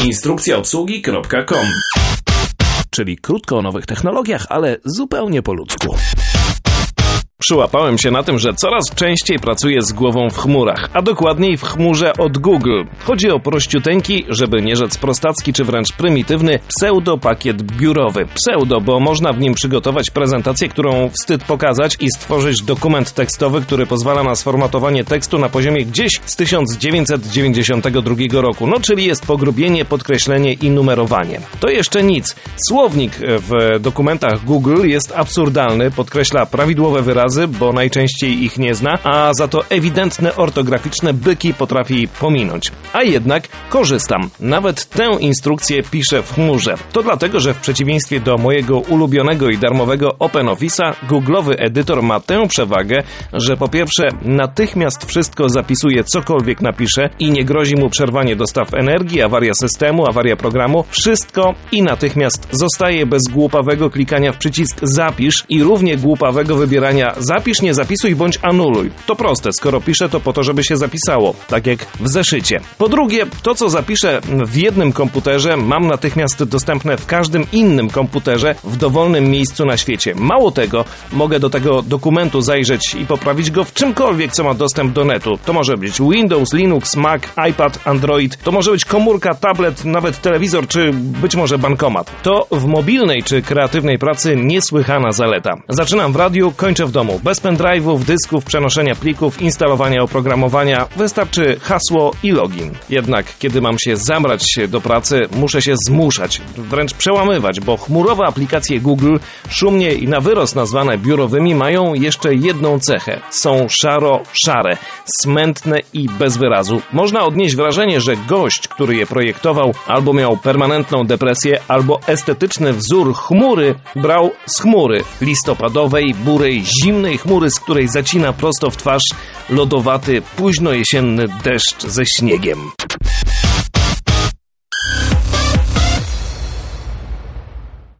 Instrukcjaobsługi.com. Czyli krótko o nowych technologiach, ale zupełnie po ludzku. Przyłapałem się na tym, że coraz częściej pracuję z głową w chmurach, a dokładniej w chmurze od Google. Chodzi o prościuteńki, żeby nie rzec prostacki czy wręcz prymitywny pseudo-pakiet biurowy. Pseudo, bo można w nim przygotować prezentację, którą wstyd pokazać i stworzyć dokument tekstowy, który pozwala na sformatowanie tekstu na poziomie gdzieś z 1992 roku. No, czyli jest pogrubienie, podkreślenie i numerowanie. To jeszcze nic. Słownik w dokumentach Google jest absurdalny, podkreśla prawidłowe wyrazy, bo najczęściej ich nie zna, a za to ewidentne ortograficzne byki potrafi pominąć. A jednak korzystam. Nawet tę instrukcję piszę w chmurze. To dlatego, że w przeciwieństwie do mojego ulubionego i darmowego OpenOffice'a, Google'owy edytor ma tę przewagę, że po pierwsze natychmiast wszystko zapisuje, cokolwiek napisze i nie grozi mu przerwanie dostaw energii, awaria systemu, awaria programu. Wszystko i natychmiast zostaje bez głupawego klikania w przycisk zapisz i równie głupawego wybierania zapisz, nie zapisuj bądź anuluj. To proste, skoro piszę to po to, żeby się zapisało, tak jak w zeszycie. Po drugie, to co zapiszę w jednym komputerze, mam natychmiast dostępne w każdym innym komputerze w dowolnym miejscu na świecie. Mało tego, mogę do tego dokumentu zajrzeć i poprawić go w czymkolwiek, co ma dostęp do netu. To może być Windows, Linux, Mac, iPad, Android, to może być komórka, tablet, nawet telewizor, czy być może bankomat. To w mobilnej czy kreatywnej pracy niesłychana zaleta. Zaczynam w radiu, kończę w domu. Bez pendrive'ów, dysków, przenoszenia plików, instalowania oprogramowania, wystarczy hasło i login. Jednak kiedy mam się zabrać do pracy, muszę się zmuszać, wręcz przełamywać, bo chmurowe aplikacje Google, szumnie i na wyrost nazwane biurowymi, mają jeszcze jedną cechę. Są szaro-szare, smętne i bez wyrazu. Można odnieść wrażenie, że gość, który je projektował, albo miał permanentną depresję, albo estetyczny wzór chmury brał z chmury listopadowej, burej, zimnej chmury, z której zacina prosto w twarz lodowaty, późnojesienny deszcz ze śniegiem.